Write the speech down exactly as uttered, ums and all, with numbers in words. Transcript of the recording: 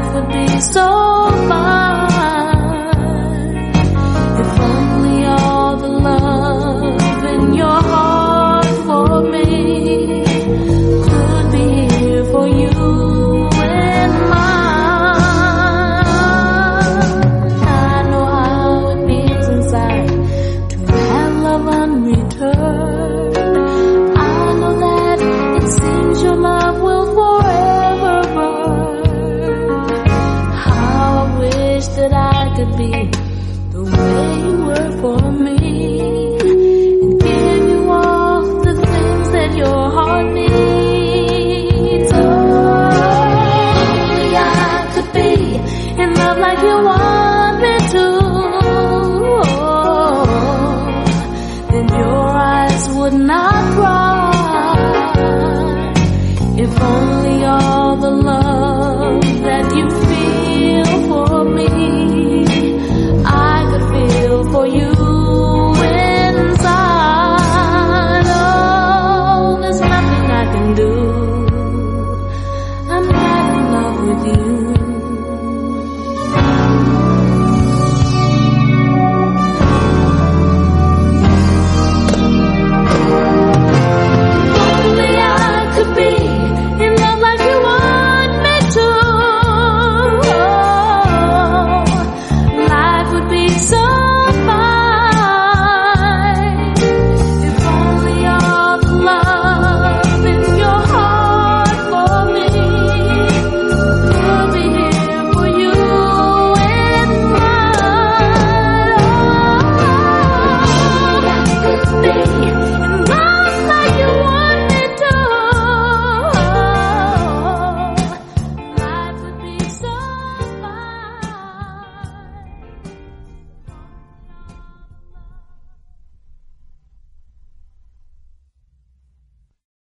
life would be so fine if only all the love in your heart for me could be here for you and mine. I know how it feels inside to have love unreturned. I know that it seems your love will forever burn. How I wish that I could be the way you were for me and give you all the things that your heart needs. Oh, only I could be in love like you want me to.